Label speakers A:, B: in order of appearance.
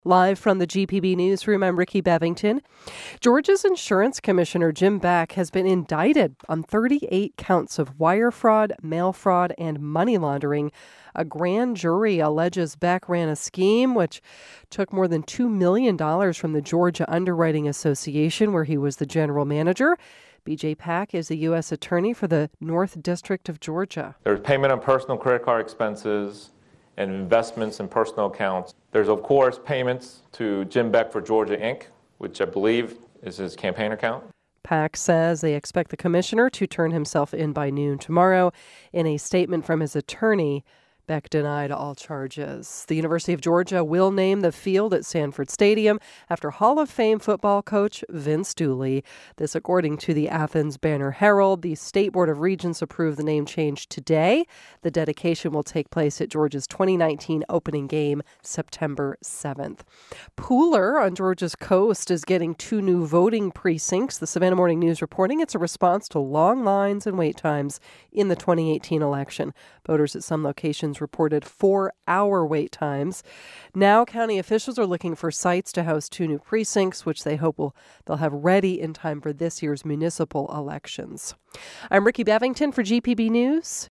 A: Live from the GPB Newsroom, I'm Ricky Bevington. Georgia's insurance commissioner, Jim Beck, has been indicted on 38 counts of wire fraud, mail fraud, and money laundering. A grand jury alleges Beck ran a scheme which took more than $2 million from the Georgia Underwriting Association, where he was the general manager. BJ Pack is the U.S. attorney for the North District of Georgia.
B: There's payment on personal credit card expenses and investments in personal accounts. There's, of course, payments to Jim Beck for Georgia Inc., which I believe is his campaign account.
A: Pack says they expect the commissioner to turn himself in by noon tomorrow. In a statement from his attorney, Beck denied all charges. The University of Georgia will name the field at Sanford Stadium after Hall of Fame football coach Vince Dooley. This according to the Athens Banner-Herald. The State Board of Regents approved the name change today. The dedication will take place at Georgia's 2019 opening game, September 7th. Pooler on Georgia's coast is getting 2 new voting precincts. The Savannah Morning News reporting it's a response to long lines and wait times in the 2018 election. Voters at some locations reported 4-hour wait times. Now, county officials are looking for sites to house 2 new precincts, which they hope they'll have ready in time for this year's municipal elections. I'm Ricky Bevington for GPB News.